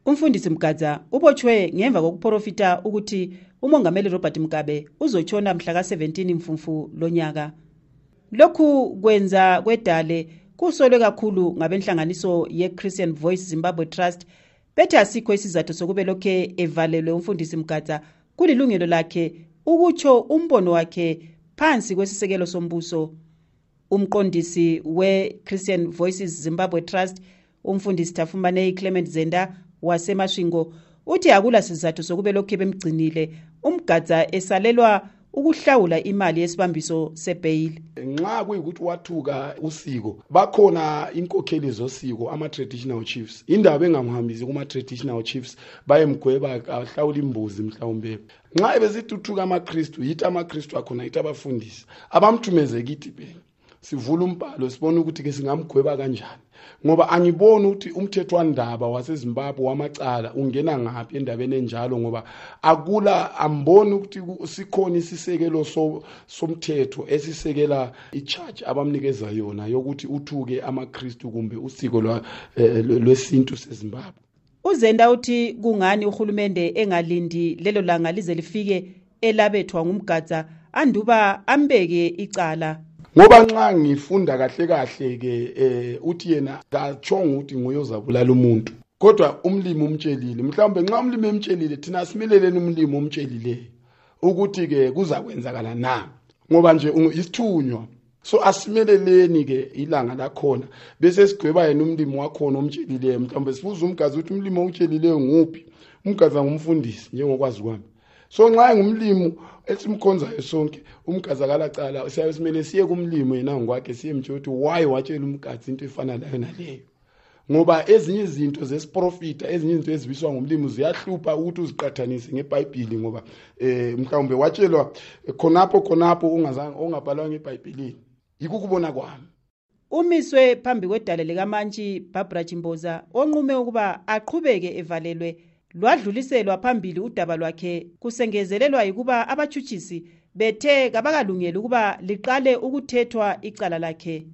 Umfundisi Mgadza ubotshwe ngemva kokuprofita ukuthi umongameli Robert Mugabe uzotshona mhla ka-17 Mfumfu lonyaka. Lokhu kwenza kwedale kusolwe kakhulu ngabenhlanganiso ye-Christian Voice Zimbabwe Trust bethi asikho isizathu sokube lokhe evalelwe umfundisi Mgadza kulilungelo lakhe ukutsho umbono wakhe phansi kwesisekelo sombuso. Umqondisi we-Christian Voices Zimbabwe Trust umfundisi Tafumane Clement Zenda waseMashingo uthi akula sizathu sokube lokhe bemgcinile uMgadza esalelwa ukuhlawula imali yesibambiso sebhayili. Nxa kuyikuthi wathuka usiko bakhona inkokheli zosiko ama-traditional chiefs indaba engamhambisi kuma-traditional chiefs bayemgweba ahlawula imbuzi mhlawumbe. Nxa ebezithuthuka amaKristu yithi amaKristu akhona yithi abafundisi abamthumeze kithi bhe sivula umbhalo sibone ukuthi ke singamgweba kanjani, ngoba angiboni ukuthi umthethwandaba waseZimbabwe wamacala ungena ngaphi endabeni enjalo, ngoba akula amboni ukuthi sikhona isisekelo somthetho esisekela iChurch abamnikeza yona yokuthi uthuke amaKristu kumbe usiko lwesintu seZimbabwe. Uzenda uthi kungani uhulumende engalindi lelo langa lize lifike elabethwa nguMgadza anduba ambeke icala. Ngoba nxa ngifunda kahle ke uthi yena kachonga ukuthi nguye ozabulala umuntu, kodwa umlimi umtshelile. Mhlawumbe nxa umlimi emtshelile thina asimeleleni umlimi umtshelile ukuthi ke kuzakwenzakala na, ngoba nje isithunywa. So asimeleleni ke ilanga lakhona bese sigweba yena umlimi wakhona omtshelileyo. Mhlawumbe sibuza uMgadza ukuthi umlimi omtshelileyo nguphi. uMgadza ngumfundisi njengokwazi kwami. So nxa engumlimi esimkhonzayo sonke uMgadza kalacala siyabe simele siye kumlimi yena ngokwakhe siyemtshela ukuthi why watshela uMgadza into efana layo naleyo, ngoba ezinye izinto zesiprofita ezinye izinto ezibiswa ngumlimi ziyahlupha ukuthi uziqathanise ngeBhayibheli, ngoba mhlawumbe watshelwa khonapho ongabhalwa ngeBhayibhelini. Yikho kubona kwami. Umiswe phambi kwedale likaMantshi Barbara Chimboza onqume ukuba aqhubeke evalelwe lwadluliselwa phambili udaba lwakhe kusengezelelwa ukuba abatshutshisi bethe kabakalungeli ukuba liqale ukuthethwa icala lakhe.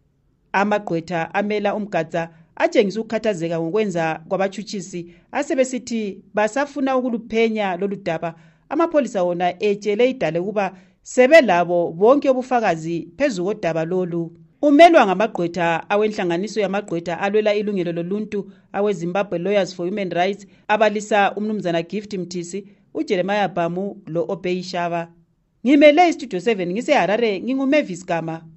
Amagqwetha amela uMgadza atshengisa ukukhathazeka ngokwenza kwabatshutshisi asebesithi basafuna ukuluphenya lolu daba. Amapholisa wona etshele idale ukuba sebelabo bonke ubufakazi phezu kodaba lolu. Umelwa ngamagqwetha awenhlanganiso yamagqwetha alwela ilungelo loluntu aweZimbabwe Lawyers for Human Rights abalisa umnumzana Gift Mthisi, uJeremiah Bhamu lo Obey Shava. Ngimele iStudio 7 ngiseHarare, nginguMavis Gama.